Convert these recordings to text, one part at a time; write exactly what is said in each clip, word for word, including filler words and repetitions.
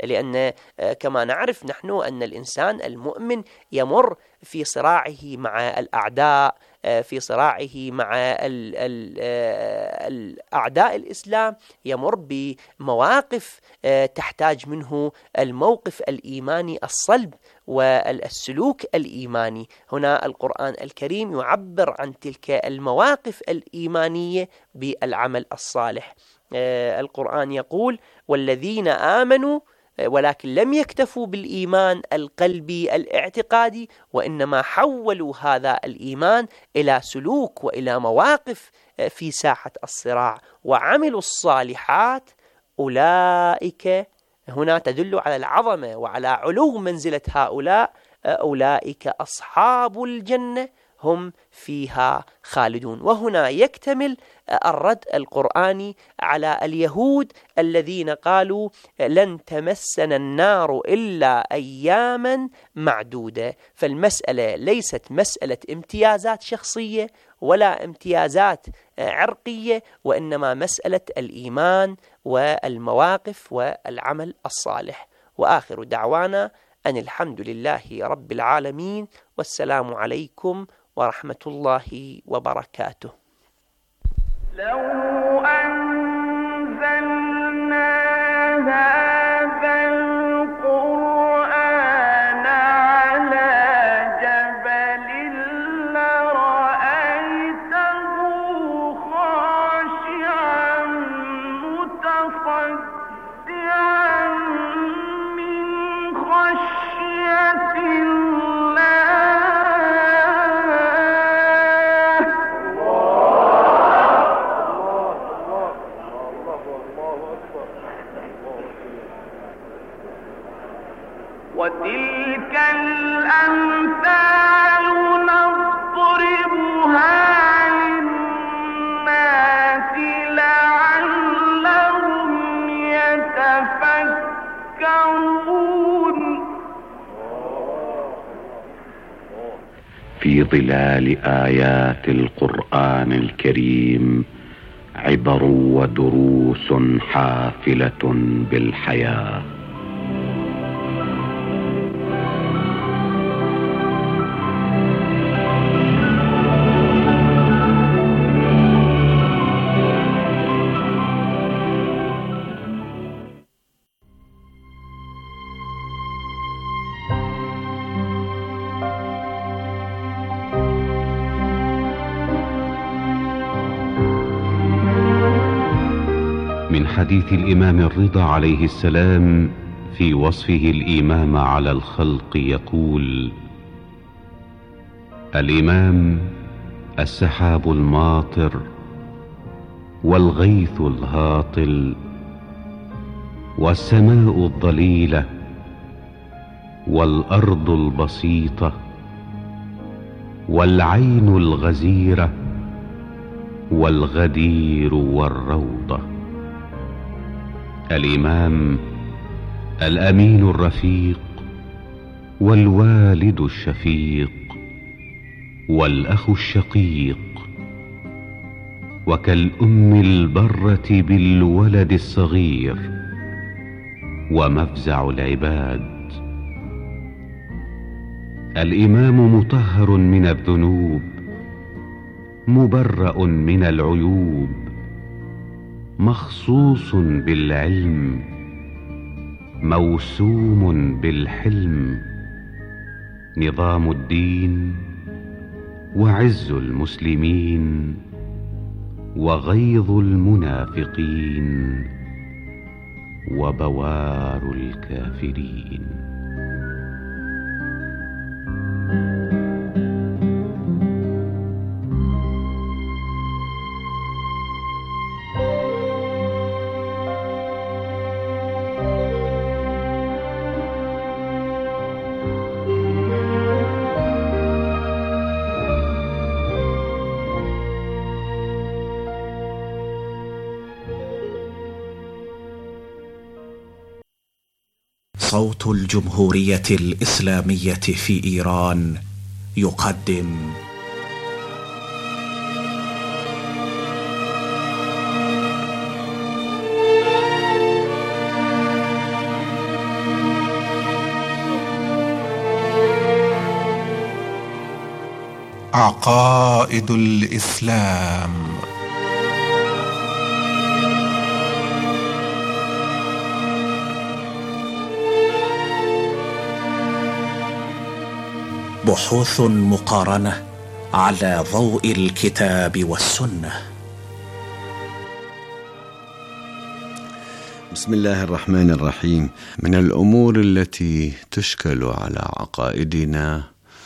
لأن كما نعرف نحن أن الإنسان المؤمن يمر في صراعه مع الأعداء، في صراعه مع الأعداء الإسلام، يمر بمواقف تحتاج منه الموقف الإيماني الصلب والسلوك الإيماني. هنا القرآن الكريم يعبر عن تلك المواقف الإيمانية بالعمل الصالح. القرآن يقول: والذين آمنوا ولكن لم يكتفوا بالإيمان القلبي الاعتقادي، وإنما حولوا هذا الإيمان إلى سلوك وإلى مواقف في ساحة الصراع وعملوا الصالحات، أولئك، هنا تدل على العظمة وعلى علو منزلة هؤلاء، أولئك أصحاب الجنة هم فيها خالدون. وهنا يكتمل الرد القرآني على اليهود الذين قالوا: لن تمسنا النار إلا أياما معدودة. فالمسألة ليست مسألة امتيازات شخصية ولا امتيازات عرقية، وإنما مسألة الإيمان والمواقف والعمل الصالح. وآخر دعوانا أن الحمد لله رب العالمين، والسلام عليكم ورحمة الله وبركاته. لو أنزلنا هذا القرآن على جبل لرأيته خاشعا متصدعا من خشية وتلك الأمثال نضربها للناس لعلهم يتفكرون. في ظلال آيات القرآن الكريم عبر ودروس حافلة بالحياة. من حديث الإمام الرضا عليه السلام في وصفه الإمام على الخلق يقول: الإمام السحاب الماطر والغيث الهاطل والسماء الضليلة والأرض البسيطة والعين الغزيرة والغدير والروضة. الإمام الأمين الرفيق والوالد الشفيق والأخ الشقيق، وكالأم البرة بالولد الصغير ومفزع العباد. الإمام مطهر من الذنوب، مبرأ من العيوب، مخصوص بالعلم، موسوم بالحلم، نظام الدين وعز المسلمين وغيظ المنافقين وبوار الكافرين. صوت الجمهورية الإسلامية في إيران يقدم عقائد الإسلام. بحوث مقارنة على ضوء الكتاب والسنة. بسم الله الرحمن الرحيم. من الأمور التي تشكل على عقائدنا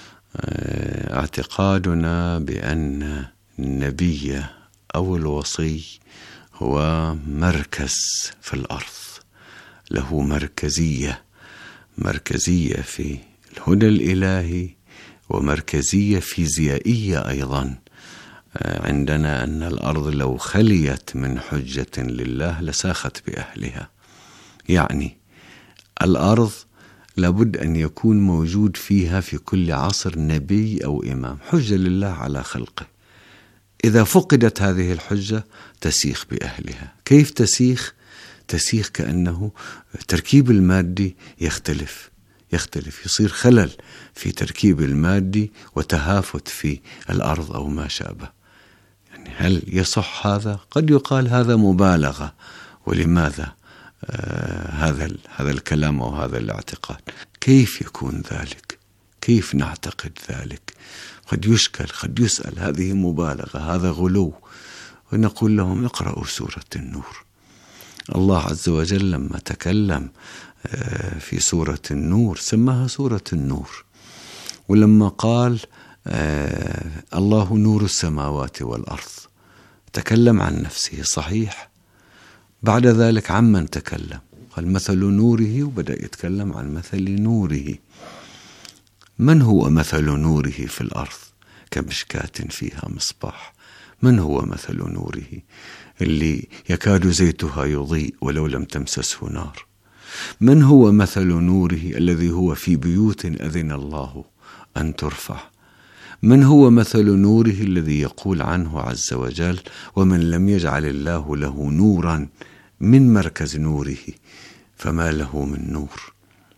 اعتقادنا بأن النبي أو الوصي هو مركز في الأرض، له مركزية مركزية في الهدى الإلهي ومركزية فيزيائية أيضا. عندنا أن الأرض لو خليت من حجة لله لساخت بأهلها، يعني الأرض لابد أن يكون موجود فيها في كل عصر نبي أو إمام حجة لله على خلقه. إذا فقدت هذه الحجة تسيخ بأهلها. كيف تسيخ؟ تسيخ كأنه تركيب المادي يختلف يختلف يصير خلل في تركيب المادي وتهافت في الأرض أو ما شابه. يعني هل يصح هذا؟ قد يقال هذا مبالغة. ولماذا آه هذا هذا الكلام أو هذا الاعتقاد؟ كيف يكون ذلك؟ كيف نعتقد ذلك؟ قد يشكل، قد يسأل، هذه مبالغة، هذا غلو. ونقول لهم اقرأوا سورة النور. الله عز وجل لما تكلم آه في سورة النور سماها سورة النور، ولما قال آه الله نور السماوات والأرض تكلم عن نفسه صحيح. بعد ذلك عمن تكلم؟ قال مثل نوره، وبدأ يتكلم عن مثل نوره. من هو مثل نوره في الأرض؟ كمشكاة فيها مصباح. من هو مثل نوره؟ اللي يكاد زيتها يضيء ولو لم تمسسه نار. من هو مثل نوره؟ الذي هو في بيوت أذن الله أن ترفع. من هو مثل نوره؟ الذي يقول عنه عز وجل ومن لم يجعل الله له نورا من مركز نوره فما له من نور.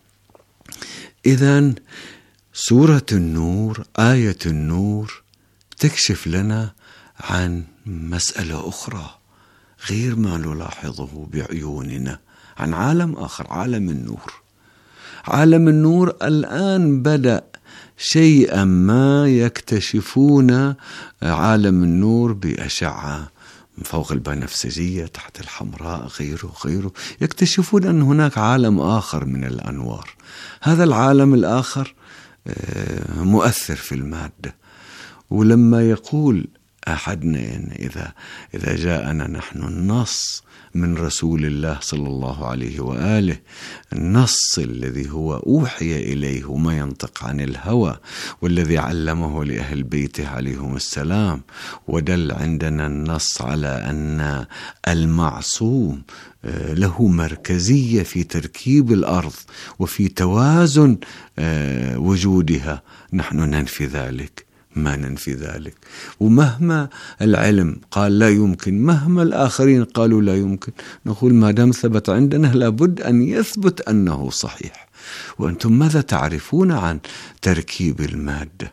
إذن سورة النور، آية النور تكشف لنا عن مسألة أخرى غير ما نلاحظه بعيوننا، عن عالم آخر، عالم النور. عالم النور الآن بدأ شيئا ما يكتشفون عالم النور بأشعة فوق البنفسجية، تحت الحمراء، غيره غيره، يكتشفون أن هناك عالم آخر من الأنوار. هذا العالم الآخر مؤثر في المادة. ولما يقول أحدنا إن إذا إذا جاءنا نحن النص من رسول الله صلى الله عليه وآله، النص الذي هو أوحي إليه وما ينطق عن الهوى، والذي علمه لأهل بيته عليهم السلام، ودل عندنا النص على أن المعصوم له مركزية في تركيب الأرض وفي توازن وجودها. نحن ننفي ذلك، ما ننفي ذلك. ومهما العلم قال لا يمكن، مهما الآخرين قالوا لا يمكن، نقول ما دام ثبت عندنا لابد أن يثبت أنه صحيح. وأنتم ماذا تعرفون عن تركيب المادة؟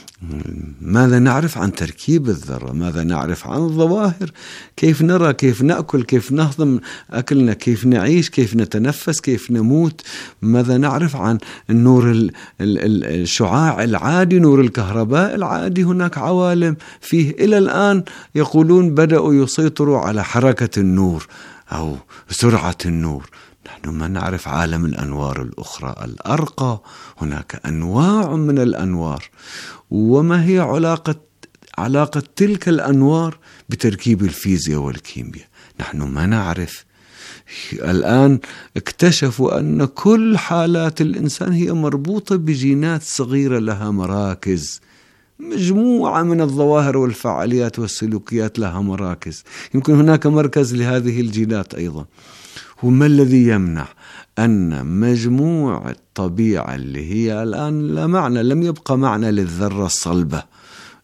ماذا نعرف عن تركيب الذرة؟ ماذا نعرف عن الظواهر؟ كيف نرى، كيف نأكل، كيف نهضم أكلنا، كيف نعيش، كيف نتنفس، كيف نموت؟ ماذا نعرف عن النور الشعاع العادي، نور الكهرباء العادي؟ هناك عوالم فيه إلى الآن يقولون بدأوا يسيطروا على حركة النور أو سرعة النور. نحن ما نعرف عالم الأنوار الأخرى الأرقى. هناك أنواع من الأنوار، وما هي علاقة علاقة تلك الأنوار بتركيب الفيزياء والكيمياء؟ نحن ما نعرف. الآن اكتشفوا أن كل حالات الإنسان هي مربوطة بجينات صغيرة لها مراكز. مجموعة من الظواهر والفعاليات والسلوكيات لها مراكز. يمكن هناك مركز لهذه الجينات أيضا. وما الذي يمنع أن مجموع الطبيعة اللي هي الآن لا معنى، لم يبقى معنى للذرة الصلبة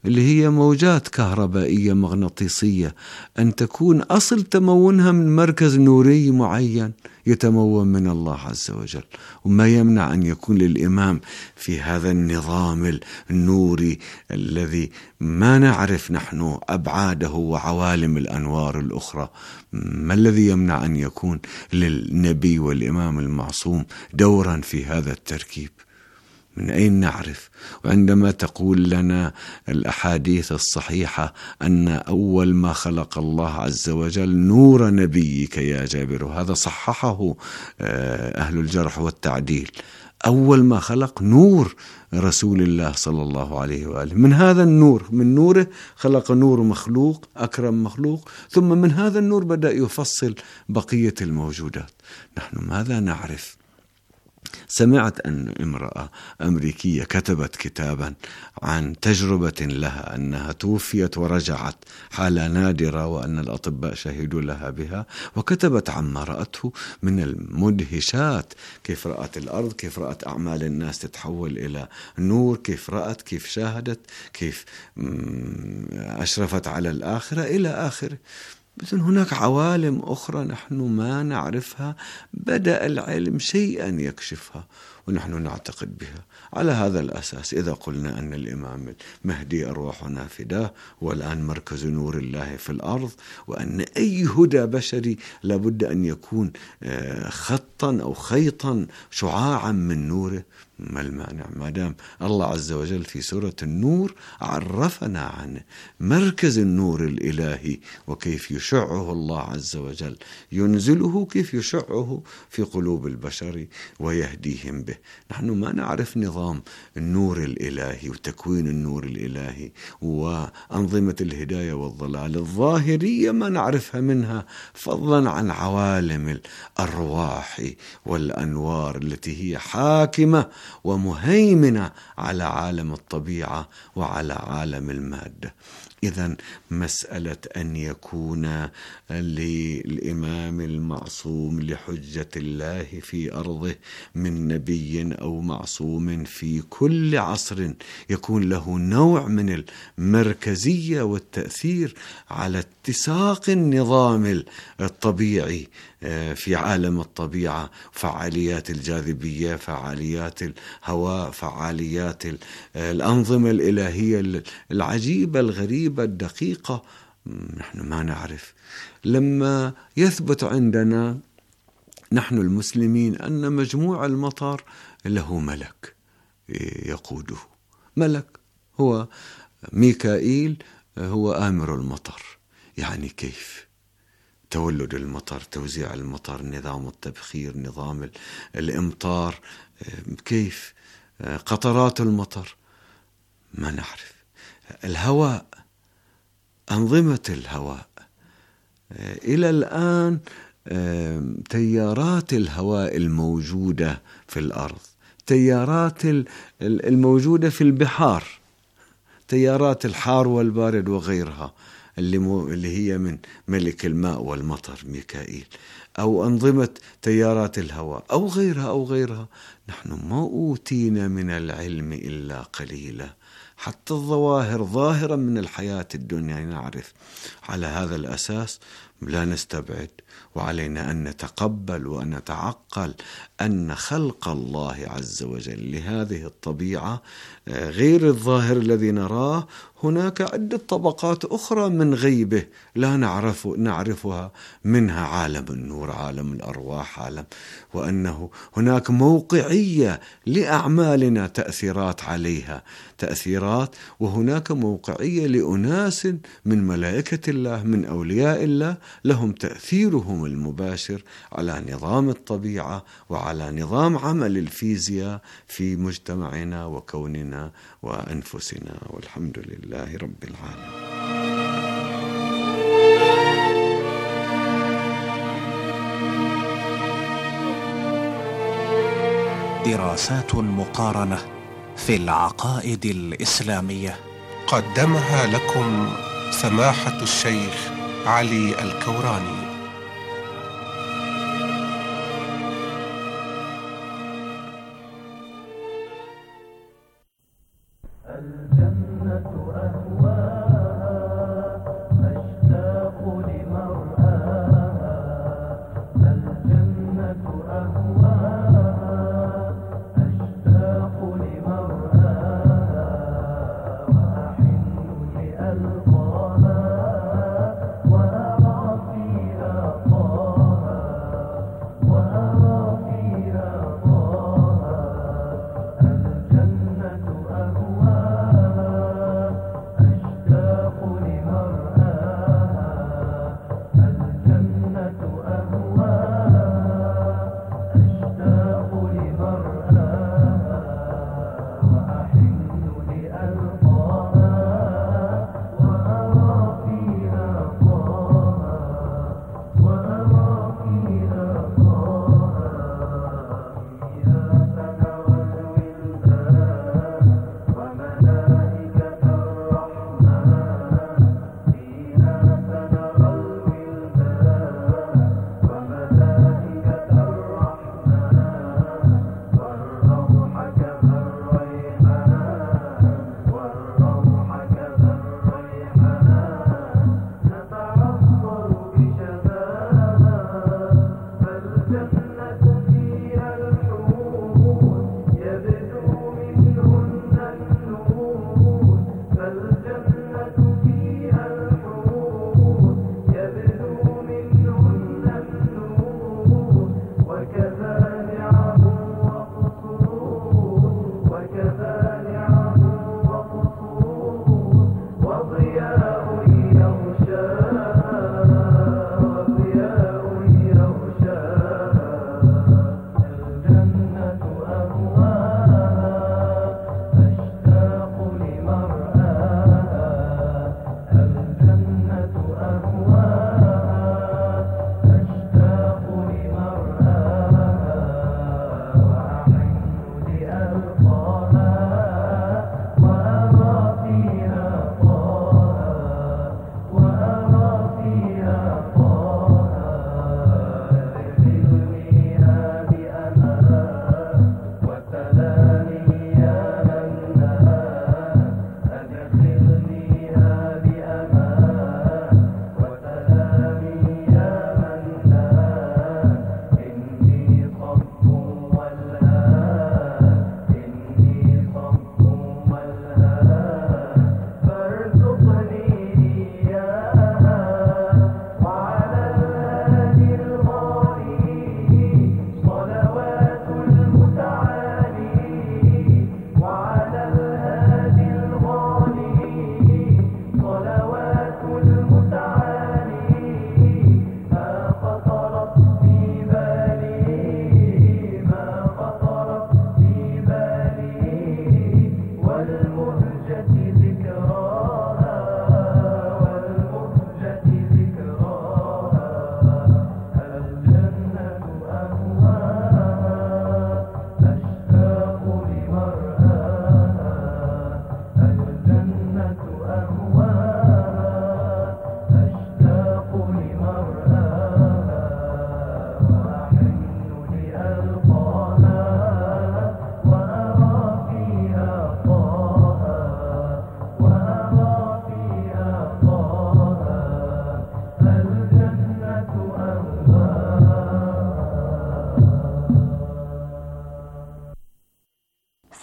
اللي هي موجات كهربائية مغناطيسية، أن تكون أصل تمونها من مركز نوري معين يتمون من الله عز وجل. وما يمنع أن يكون للإمام في هذا النظام النوري الذي ما نعرف نحن أبعاده وعوالم الأنوار الأخرى، ما الذي يمنع أن يكون للنبي والإمام المعصوم دورا في هذا التركيب؟ من أين نعرف؟ وعندما تقول لنا الأحاديث الصحيحة أن أول ما خلق الله عز وجل نور نبيك يا جابر، هذا صححه أهل الجرح والتعديل، أول ما خلق نور رسول الله صلى الله عليه وآله، من هذا النور، من نوره خلق نور مخلوق أكرم مخلوق، ثم من هذا النور بدأ يفصل بقية الموجودات. نحن ماذا نعرف؟ سمعت أن امرأة أمريكية كتبت كتابا عن تجربة لها أنها توفيت ورجعت، حالة نادرة وأن الأطباء شهدوا لها بها، وكتبت عما رأته من المدهشات، كيف رأت الأرض، كيف رأت أعمال الناس تتحول إلى نور، كيف رأت، كيف شاهدت، كيف أشرفت على الآخرة إلى آخره. بس هناك عوالم أخرى نحن ما نعرفها، بدأ العلم شيئا يكشفها ونحن نعتقد بها. على هذا الأساس إذا قلنا أن الإمام المهدي أرواحنا فداه والآن مركز نور الله في الأرض، وأن أي هدى بشري لابد أن يكون خطا أو خيطا شعاعا من نوره، ما المانع؟ ما دام الله عز وجل في سورة النور عرفنا عن مركز النور الإلهي وكيف يشعه الله عز وجل، ينزله كيف يشعه في قلوب البشر ويهديهم به. نحن ما نعرف نظام النور الإلهي وتكوين النور الإلهي وأنظمة الهداية والضلال الظاهرية، ما نعرفها منها، فضلا عن عوالم الأرواح والأنوار التي هي حاكمة ومهيمنة على عالم الطبيعة وعلى عالم المادة. إذن مسألة أن يكون للإمام المعصوم لحجة الله في أرضه من نبي أو معصوم في كل عصر يكون له نوع من المركزية والتأثير على اتساق النظام الطبيعي في عالم الطبيعة، فعاليات الجاذبية، فعاليات الهواء، فعاليات الأنظمة الإلهية العجيبة الغريبة الدقيقة، نحن ما نعرف. لما يثبت عندنا نحن المسلمين أن مجموع المطر له ملك يقوده، ملك هو ميكائيل، هو آمر المطر. يعني كيف تولد المطر، توزيع المطر، نظام التبخير، نظام الإمطار، كيف قطرات المطر، ما نعرف. الهواء، أنظمة الهواء، إلى الآن تيارات الهواء الموجودة في الأرض، تيارات الموجودة في البحار، تيارات الحار والبارد وغيرها اللي, مو اللي هي من ملك الماء والمطر ميكائيل، أو أنظمة تيارات الهواء أو غيرها أو غيرها. نحن ما أوتينا من العلم إلا قليلا، حتى الظواهر ظاهرة من الحياة الدنيا نعرف. على هذا الأساس لا نستبعد، وعلينا أن نتقبل وأن نتعقل أن خلق الله عز وجل لهذه الطبيعة غير الظاهر الذي نراه، هناك عدة طبقات أخرى من غيبه لا نعرف نعرفها، منها عالم النور، عالم الأرواح، عالم، وأنه هناك موقعية لأعمالنا، تأثيرات عليها، تأثيرات، وهناك موقعية لأناس من ملائكة الله، من أولياء الله، لهم تأثيرهم المباشر على نظام الطبيعة وعلى نظام عمل الفيزياء في مجتمعنا وكوننا وأنفسنا، والحمد لله رب العالمين. دراسات مقارنة في العقائد الإسلامية قدمها لكم سماحة الشيخ علي الكوراني. الجنة أهوى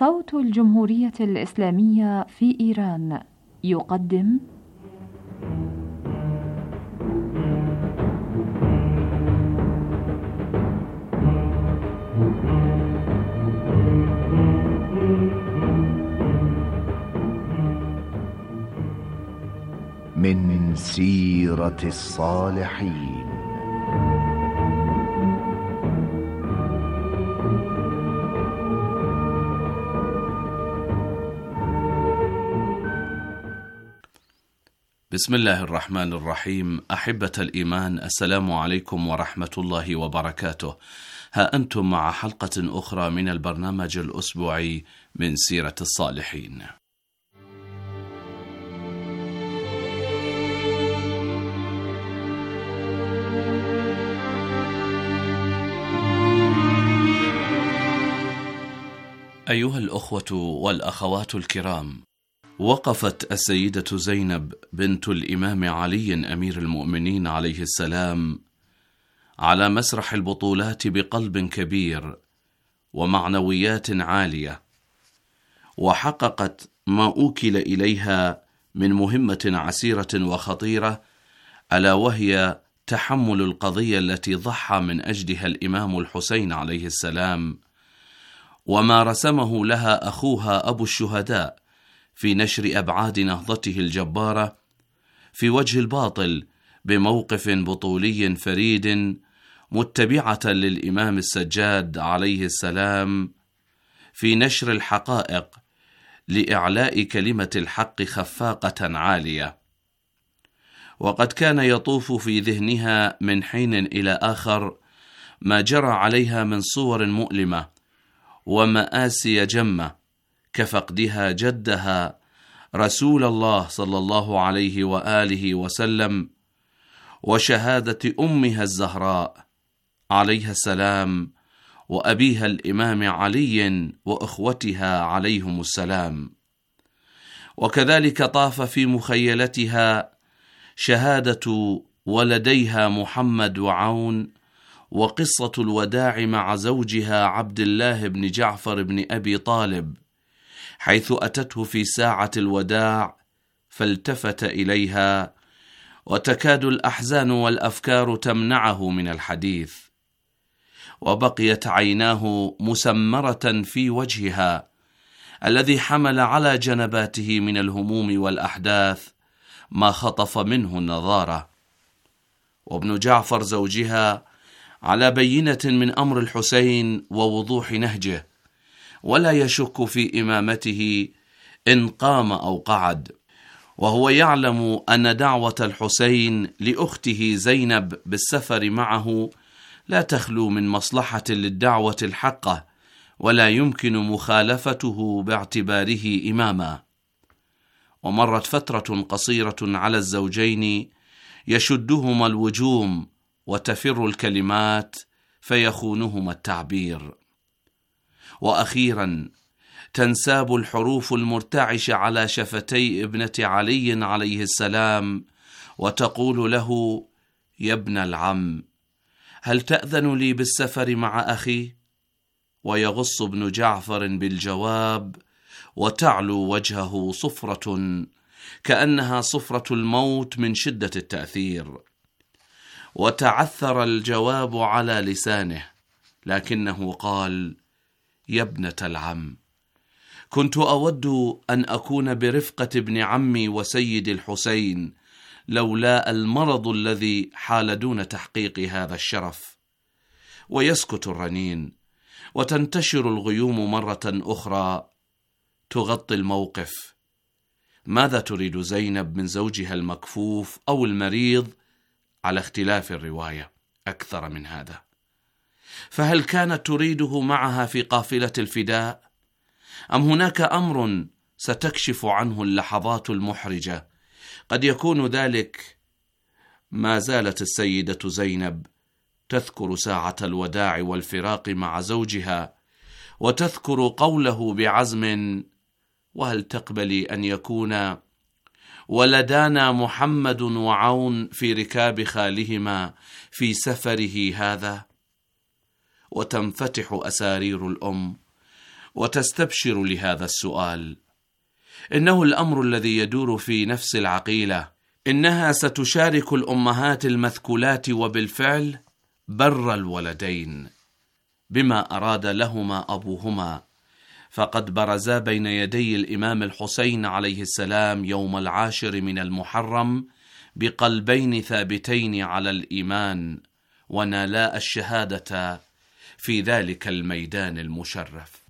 صوت الجمهورية الإسلامية في إيران يقدم من سيرة الصالحين. بسم الله الرحمن الرحيم. أحبة الإيمان، السلام عليكم ورحمة الله وبركاته. ها أنتم مع حلقة أخرى من البرنامج الأسبوعي من سيرة الصالحين. أيها الأخوة والأخوات الكرام، وقفت السيدة زينب بنت الإمام علي أمير المؤمنين عليه السلام على مسرح البطولات بقلب كبير ومعنويات عالية، وحققت ما أوكل إليها من مهمة عسيرة وخطيرة، ألا وهي تحمل القضية التي ضحى من أجلها الإمام الحسين عليه السلام، وما رسمه لها أخوها أبو الشهداء في نشر أبعاد نهضته الجبارة في وجه الباطل بموقف بطولي فريد، متبعة للإمام السجاد عليه السلام في نشر الحقائق لإعلاء كلمة الحق خفاقة عالية. وقد كان يطوف في ذهنها من حين إلى آخر ما جرى عليها من صور مؤلمة ومآسي جمة، كفقدها جدها رسول الله صلى الله عليه وآله وسلم، وشهادة أمها الزهراء عليها السلام، وأبيها الإمام علي وأخوتها عليهم السلام. وكذلك طاف في مخيلتها شهادة ولديها محمد وعون، وقصة الوداع مع زوجها عبد الله بن جعفر بن أبي طالب، حيث أتته في ساعة الوداع فالتفت إليها، وتكاد الأحزان والأفكار تمنعه من الحديث، وبقيت عيناه مسمرة في وجهها الذي حمل على جنباته من الهموم والأحداث ما خطف منه النظارة. وابن جعفر زوجها على بينة من أمر الحسين ووضوح نهجه، ولا يشك في إمامته إن قام أو قعد، وهو يعلم أن دعوة الحسين لأخته زينب بالسفر معه لا تخلو من مصلحة للدعوة الحقة، ولا يمكن مخالفته باعتباره إماما. ومرت فترة قصيرة على الزوجين يشدهما الوجوم وتفر الكلمات فيخونهما التعبير، وأخيرا تنساب الحروف المرتعشة على شفتي ابنة علي عليه السلام وتقول له: يا ابن العم، هل تأذن لي بالسفر مع أخي؟ ويغص ابن جعفر بالجواب، وتعلو وجهه صفرة كأنها صفرة الموت من شدة التأثير. وتعثر الجواب على لسانه، لكنه قال: يا ابنة العم، كنت أود أن أكون برفقة ابن عمي وسيد الحسين، لولا المرض الذي حال دون تحقيق هذا الشرف. ويسكت الرنين، وتنتشر الغيوم مرة أخرى تغطي الموقف. ماذا تريد زينب من زوجها المكفوف أو المريض؟ على اختلاف الرواية أكثر من هذا. فهل كانت تريده معها في قافلة الفداء؟ أم هناك أمر ستكشف عنه اللحظات المحرجة؟ قد يكون ذلك. ما زالت السيدة زينب تذكر ساعة الوداع والفراق مع زوجها، وتذكر قوله بعزم: وهل تقبلي أن يكون ولدانا محمد وعون في ركاب خالهما في سفره هذا؟ وتنفتح أسارير الأم، وتستبشر لهذا السؤال. إنه الأمر الذي يدور في نفس العقيلة، إنها ستشارك الأمهات المثكولات وبالفعل بر الولدين بما أراد لهما أبوهما، فقد برزا بين يدي الإمام الحسين عليه السلام يوم العاشر من المحرم بقلبين ثابتين على الإيمان، ونالا الشهادة في ذلك الميدان المشرف.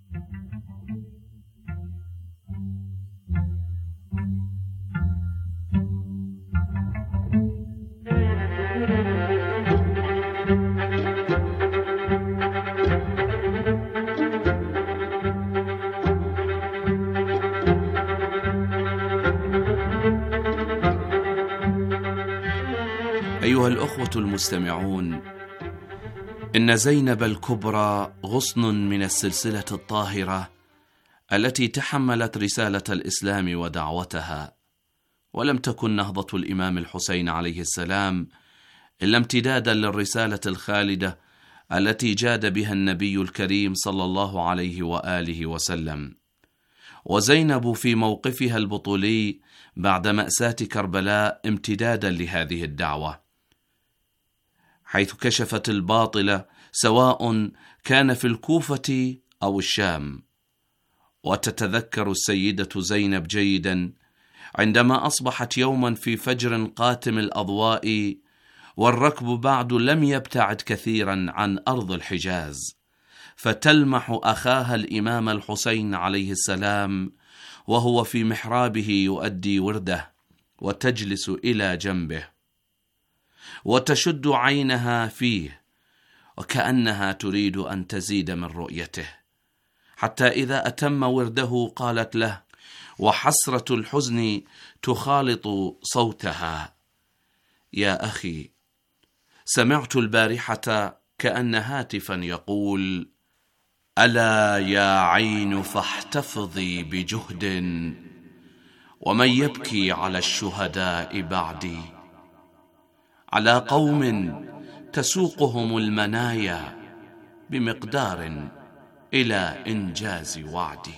أيها الأخوة المستمعون، إن زينب الكبرى غصن من السلسلة الطاهرة التي تحملت رسالة الإسلام ودعوتها، ولم تكن نهضة الإمام الحسين عليه السلام إلا امتدادا للرسالة الخالدة التي جاد بها النبي الكريم صلى الله عليه وآله وسلم. وزينب في موقفها البطولي بعد مأساة كربلاء امتدادا لهذه الدعوة، حيث كشفت الباطل سواء كان في الكوفة أو الشام. وتتذكر السيدة زينب جيدا عندما أصبحت يوما في فجر قاتم الأضواء والركب بعد لم يبتعد كثيرا عن أرض الحجاز، فتلمح أخاها الإمام الحسين عليه السلام وهو في محرابه يؤدي ورده، وتجلس إلى جنبه وتشد عينها فيه وكأنها تريد أن تزيد من رؤيته، حتى إذا أتم ورده قالت له وحسرة الحزن تخالط صوتها: يا أخي، سمعت البارحة كأن هاتفا يقول: ألا يا عين فاحتفظي بجهد، ومن يبكي على الشهداء بعدي، على قوم تسوقهم المنايا بمقدار إلى إنجاز وعدي.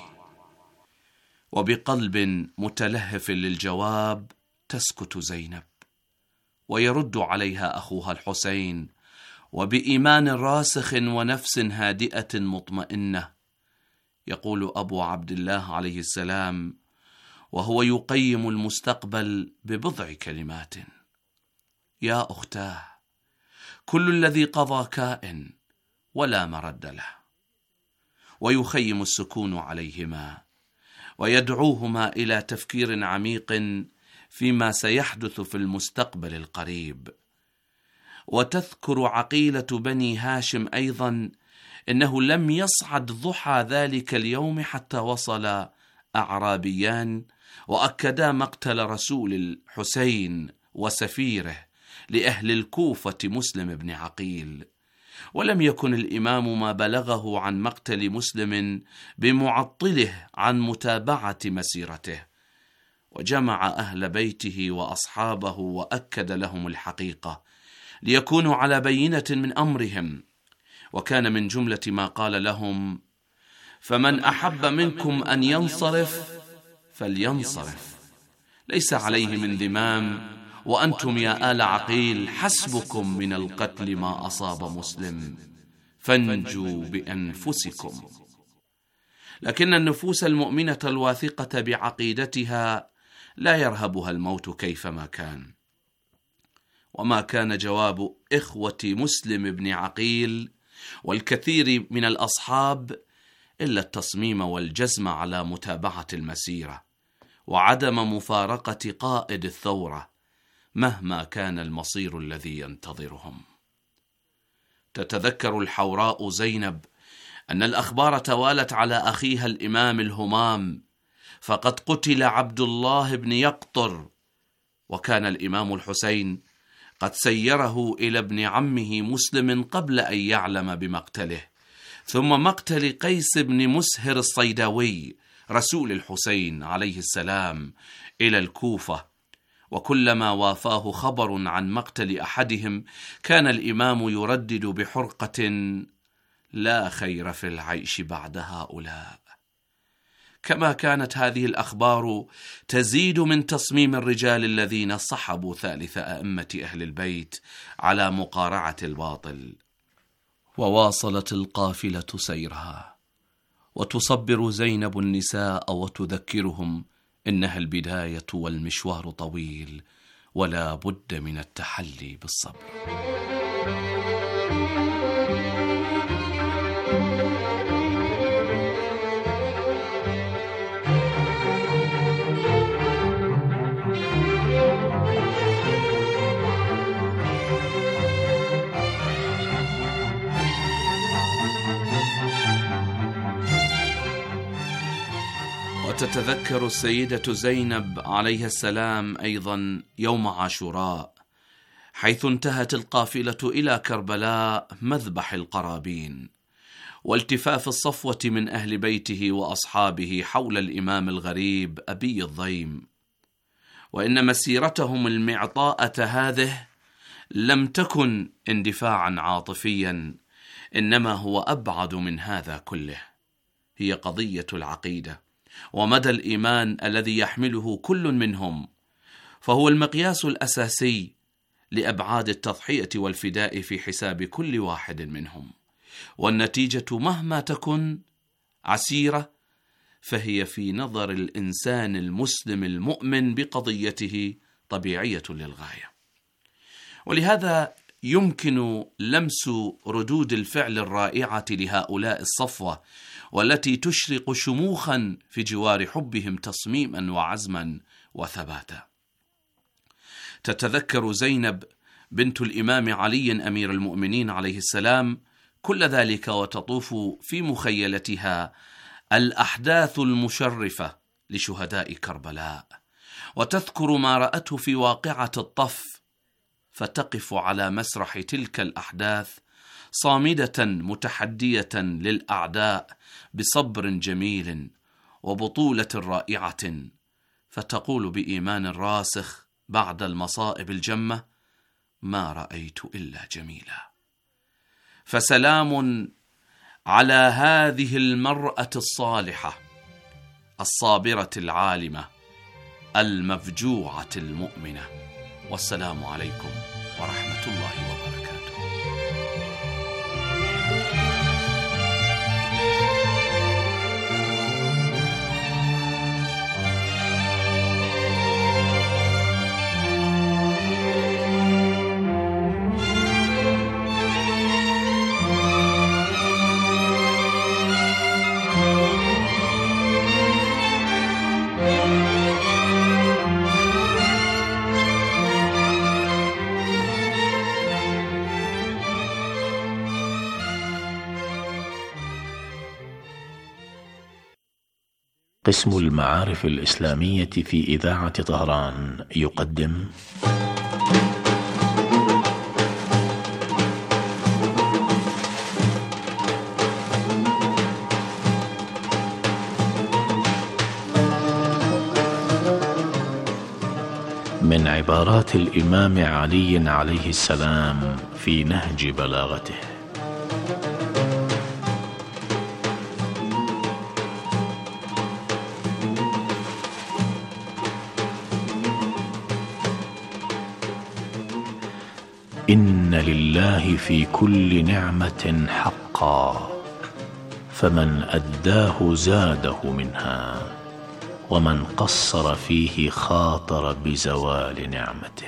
وبقلب متلهف للجواب تسكت زينب، ويرد عليها أخوها الحسين وبإيمان راسخ ونفس هادئة مطمئنة. يقول أبو عبد الله عليه السلام وهو يقيم المستقبل ببضع كلمات: يا أختاه، كل الذي قضى كائن ولا مرد له. ويخيم السكون عليهما ويدعوهما إلى تفكير عميق فيما سيحدث في المستقبل القريب. وتذكر عقيلة بني هاشم أيضا إنه لم يصعد ضحى ذلك اليوم حتى وصل أعرابيان وأكدا مقتل رسول الحسين وسفيره لأهل الكوفة مسلم بن عقيل. ولم يكن الإمام ما بلغه عن مقتل مسلم بمعطله عن متابعة مسيرته، وجمع أهل بيته وأصحابه وأكد لهم الحقيقة ليكونوا على بينة من أمرهم. وكان من جملة ما قال لهم: فمن أحب منكم أن ينصرف فلينصرف، ليس عليه من ذمام، وأنتم يا آل عقيل حسبكم من القتل ما أصاب مسلم، فانجوا بأنفسكم. لكن النفوس المؤمنة الواثقة بعقيدتها لا يرهبها الموت كيفما كان. وما كان جواب إخوة مسلم بن عقيل والكثير من الأصحاب إلا التصميم والجزم على متابعة المسيرة وعدم مفارقة قائد الثورة مهما كان المصير الذي ينتظرهم. تتذكر الحوراء زينب أن الأخبار توالت على أخيها الإمام الهمام، فقد قتل عبد الله بن يقطر، وكان الإمام الحسين قد سيره إلى ابن عمه مسلم قبل أن يعلم بمقتله، ثم مقتل قيس بن مسهر الصيداوي رسول الحسين عليه السلام إلى الكوفة. وكلما وافاه خبر عن مقتل أحدهم كان الإمام يردد بحرقة: لا خير في العيش بعد هؤلاء، كما كانت هذه الأخبار تزيد من تصميم الرجال الذين صحبوا ثالث أئمة أهل البيت على مقارعة الباطل. وواصلت القافلة سيرها، وتصبر زينب النساء وتذكرهم إنها البداية والمشوار طويل، ولا بد من التحلي بالصبر. وتتذكر السيدة زينب عليها السلام أيضا يوم عاشوراء، حيث انتهت القافلة إلى كربلاء مذبح القرابين، والتفاف الصفوة من أهل بيته وأصحابه حول الإمام الغريب أبي الضيم. وإن مسيرتهم المعطاءة هذه لم تكن اندفاعا عاطفيا، إنما هو أبعد من هذا كله، هي قضية العقيدة ومدى الإيمان الذي يحمله كل منهم، فهو المقياس الأساسي لأبعاد التضحية والفداء في حساب كل واحد منهم. والنتيجة مهما تكن عسيرة فهي في نظر الإنسان المسلم المؤمن بقضيته طبيعية للغاية. ولهذا يمكن لمس ردود الفعل الرائعة لهؤلاء الصفوة، والتي تشرق شموخا في جوار حبهم تصميما وعزما وثباتا. تتذكر زينب بنت الإمام علي أمير المؤمنين عليه السلام كل ذلك، وتطوف في مخيلتها الأحداث المشرفة لشهداء كربلاء، وتذكر ما رأته في واقعة الطف، فتقف على مسرح تلك الأحداث صامدة متحدية للأعداء بصبر جميل وبطولة رائعة، فتقول بإيمان راسخ بعد المصائب الجمة: ما رأيت إلا جميلا. فسلام على هذه المرأة الصالحة الصابرة العالمة المفجوعة المؤمنة. والسلام عليكم ورحمة الله وبركاته. قسم المعارف الإسلامية في إذاعة طهران يقدم من عبارات الإمام علي عليه السلام في نهج بلاغته. إن لله في كل نعمة حقا، فمن أداه زاده منها، ومن قصر فيه خاطر بزوال نعمته.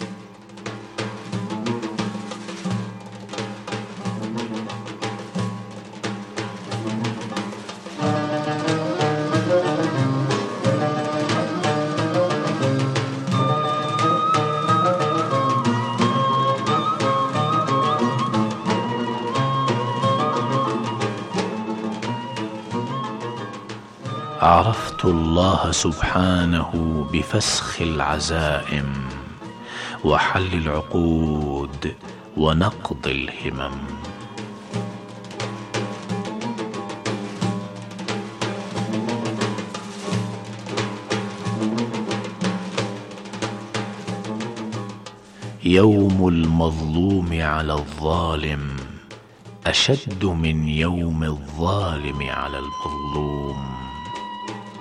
عرفت الله سبحانه بفسخ العزائم وحل العقود ونقض الهمم. يوم المظلوم على الظالم أشد من يوم الظالم على المظلوم،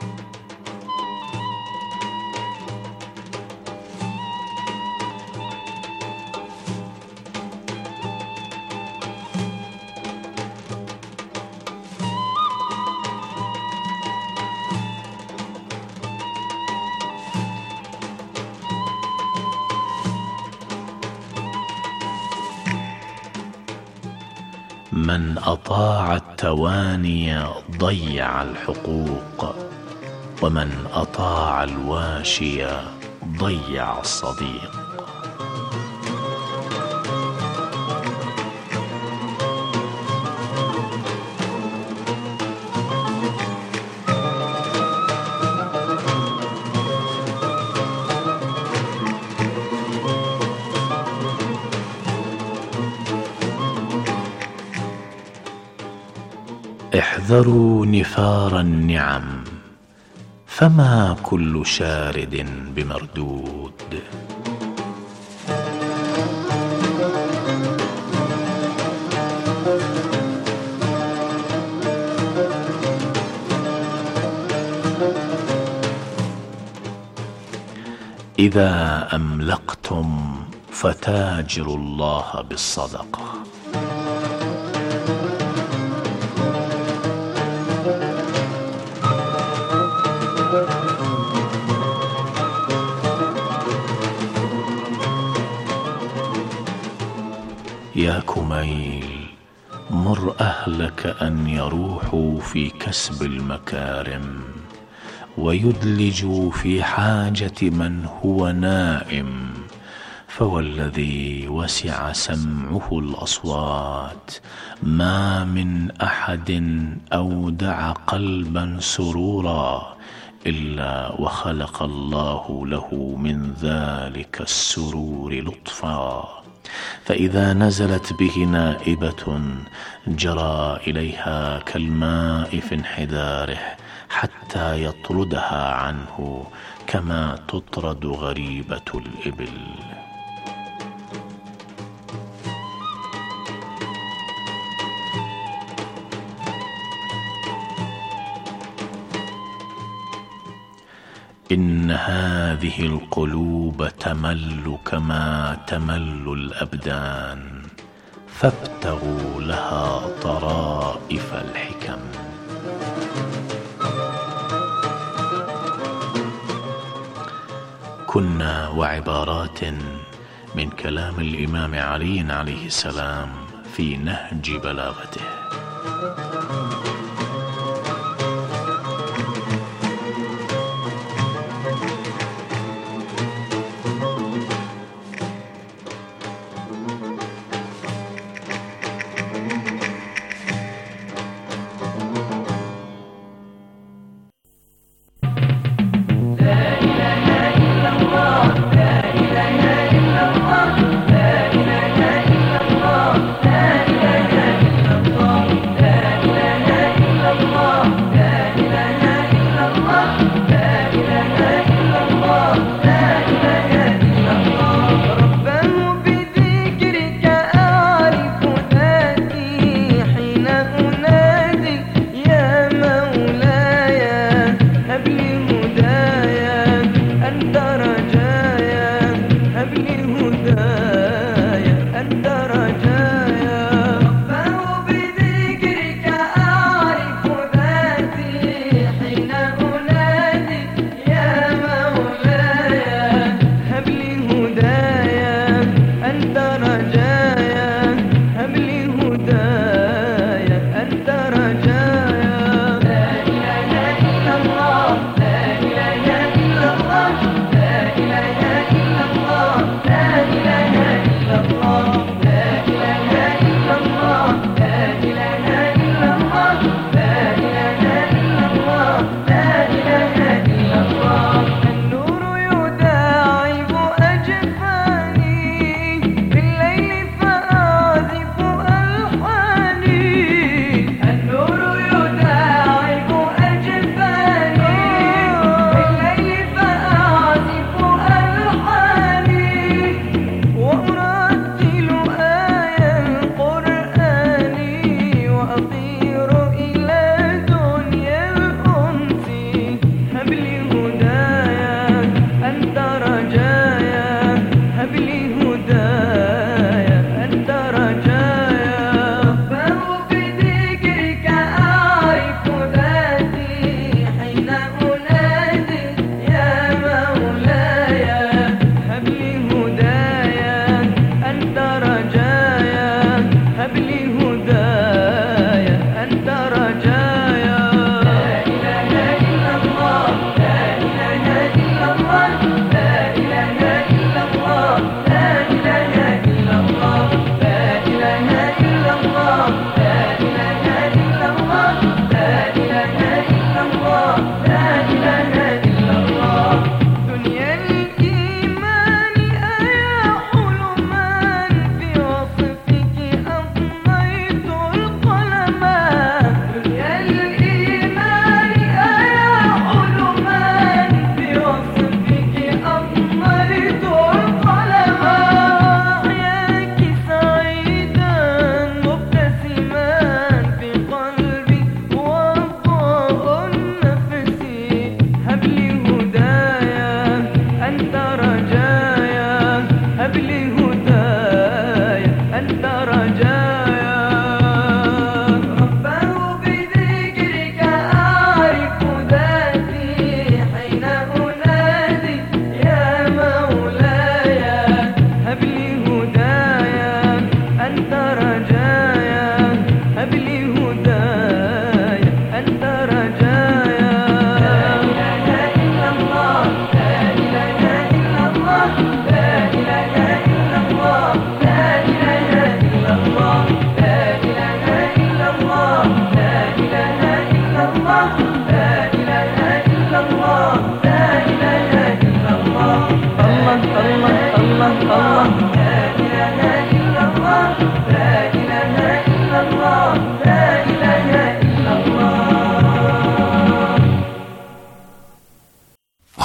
من أطاع التواني ضيع الحقوق، ومن أطاع الواشي ضيع الصديق. احذروا نفار النعم، فما كل شارد بمردود. إذا أملقتم فتاجروا الله بالصدقة. يا كميل، مر أهلك أن يروحوا في كسب المكارم، ويدلجوا في حاجة من هو نائم، فوالذي وسع سمعه الأصوات ما من أحد أودع قلبا سرورا إلا وخلق الله له من ذلك السرور لطفا. فإذا نزلت به نائبة جرى إليها كالماء في انحداره حتى يطردها عنه كما تطرد غريبة الإبل. إن هذه القلوب تمل كما تمل الأبدان، فابتغوا لها طرائف الحكم. كنا وعبارات من كلام الإمام علي عليه السلام في نهج بلاغته. لا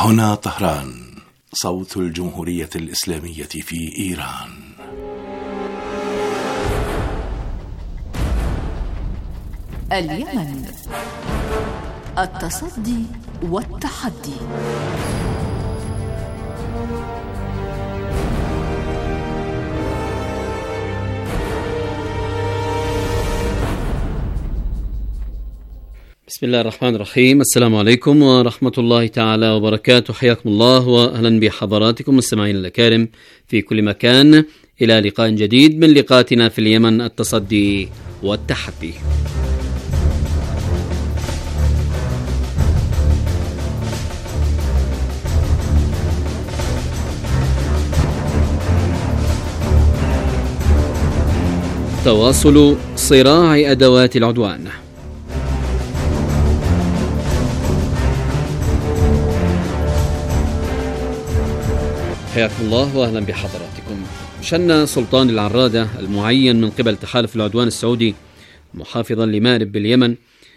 هنا طهران، صوت الجمهورية الإسلامية في إيران. اليمن، التصدي والتحدي. بسم الله الرحمن الرحيم. السلام عليكم ورحمة الله تعالى وبركاته. حياكم الله وأهلا بحضراتكم مستمعين الأكارم في كل مكان، إلى لقاء جديد من لقاءاتنا في اليمن، التصدي والتحدي. تواصل صراع أدوات العدوان. حياكم الله وأهلا بحضراتكم. شن سلطان العرادة المعين من قبل تحالف العدوان السعودي محافظا لمأرب باليمن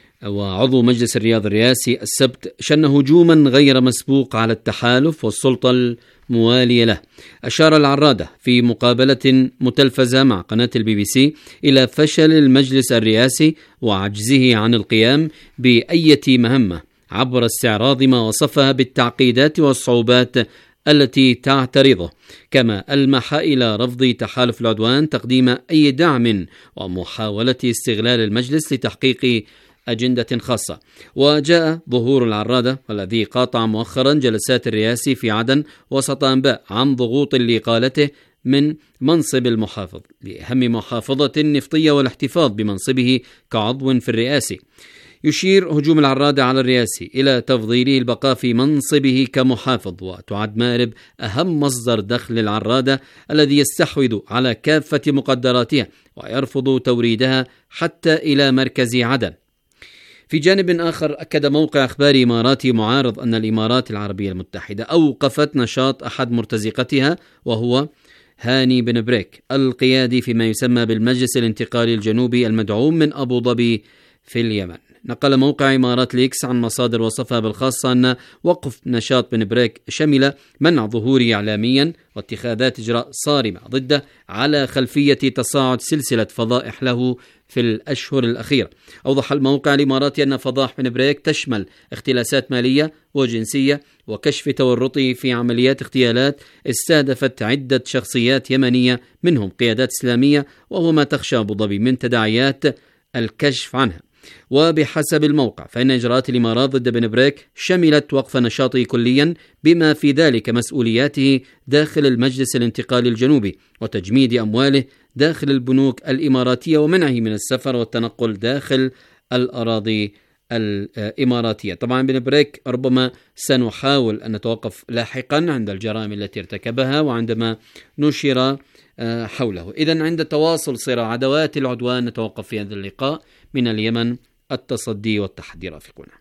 وعضو مجلس الرياض الرئاسي السبت شن هجوما غير مسبوق على التحالف والسلطة الموالية له. أشار العرادة في مقابلة متلفزة مع قناة البي بي سي إلى فشل المجلس الرئاسي وعجزه عن القيام بأية مهمة عبر استعراض ما وصفها بالتعقيدات والصعوبات التي تعترضه، كما ألمح إلى رفض تحالف العدوان تقديم أي دعم ومحاولة استغلال المجلس لتحقيق أجندة خاصة. وجاء ظهور العرادة والذي قاطع مؤخرا جلسات الرئاسي في عدن وسط أنباء عن ضغوط لإقالته من منصب المحافظ لأهم محافظة نفطية والاحتفاظ بمنصبه كعضو في الرئاسي. يشير هجوم العرادة على الرئاسي إلى تفضيله البقاء في منصبه كمحافظ، وتعد مأرب أهم مصدر دخل العرادة الذي يستحوذ على كافة مقدراتها ويرفض توريدها حتى إلى مركز عدن. في جانب آخر، أكد موقع أخباري إماراتي معارض أن الإمارات العربية المتحدة أوقفت نشاط أحد مرتزقتها وهو هاني بن بريك القيادي فيما يسمى بالمجلس الانتقالي الجنوبي المدعوم من أبو ظبي في اليمن. نقل موقع إمارات ليكس عن مصادر وصفها بالخاصة أن وقف نشاط بن بريك شمل منع ظهوره إعلاميا واتخاذات إجراء صارمة ضده على خلفية تصاعد سلسلة فضائح له في الأشهر الأخيرة. أوضح الموقع الإماراتي أن فضائح بن بريك تشمل اختلاسات مالية وجنسية وكشف تورطه في عمليات اغتيالات استهدفت عدة شخصيات يمنية منهم قيادات إسلامية، وهو ما تخشى أبو ظبي من تداعيات الكشف عنها. وبحسب الموقع فإن إجراءات الإمارات ضد بن بريك شملت وقف نشاطه كليا بما في ذلك مسؤولياته داخل المجلس الانتقالي الجنوبي وتجميد أمواله داخل البنوك الإماراتية ومنعه من السفر والتنقل داخل الأراضي الإماراتية. طبعا بن بريك ربما سنحاول أن نتوقف لاحقا عند الجرائم التي ارتكبها وعندما نشر حوله. إذن عند تواصل صراع أدوات العدوان نتوقف في هذا اللقاء. من اليمن، التصدي والتحدي. رافقنا.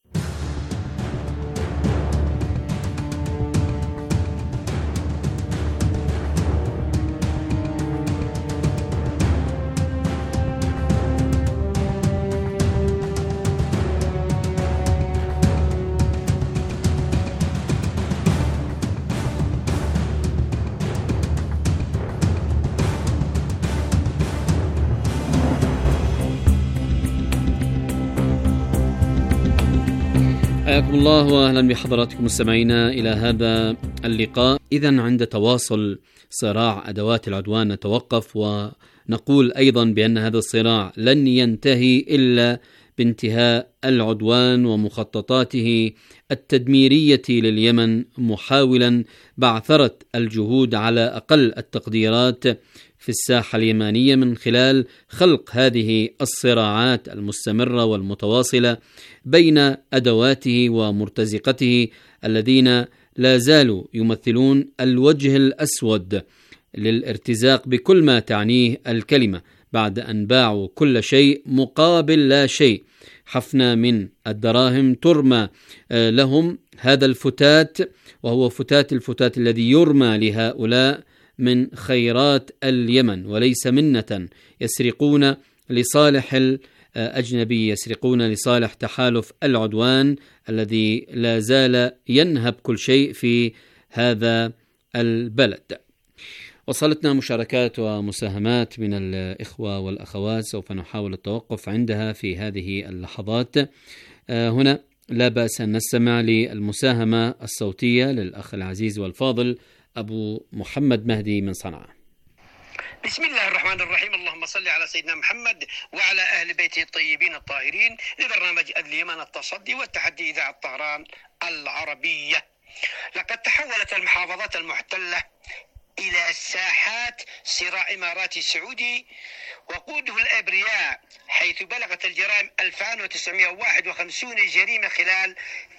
حياكم الله وأهلا بحضراتكم مستمعينا إلى هذا اللقاء. إذن عند تواصل صراع أدوات العدوان نتوقف ونقول أيضا بأن هذا الصراع لن ينتهي إلا بانتهاء العدوان ومخططاته التدميرية لليمن، محاولا بعثرة الجهود على أقل التقديرات في الساحة اليمنية من خلال خلق هذه الصراعات المستمرة والمتواصلة بين أدواته ومرتزقته الذين لا زالوا يمثلون الوجه الأسود للارتزاق بكل ما تعنيه الكلمة، بعد أن باعوا كل شيء مقابل لا شيء. حفنة من الدراهم ترمى لهم، هذا الفتات وهو فتات الفتات الذي يرمى لهؤلاء من خيرات اليمن وليس منة، يسرقون لصالح أجنبي يسرقون لصالح تحالف العدوان الذي لا زال ينهب كل شيء في هذا البلد. وصلتنا مشاركات ومساهمات من الإخوة والأخوات، سوف نحاول التوقف عندها في هذه اللحظات. هنا لا بأس أن نستمع للمساهمة الصوتية للأخ العزيز والفاضل أبو محمد مهدي من صنعاء. بسم الله الرحمن الرحيم. اللهم صل على سيدنا محمد وعلى أهل بيته الطيبين الطاهرين. لبرنامج اليمن التصدي والتحدي إذاعة طهران العربية. لقد تحولت المحافظات المحتلة إلى ساحات صراع إماراتي سعودي وقوده الأبرياء، حيث بلغت الجرائم ألفين وتسعمائة وواحد وخمسين جريمة خلال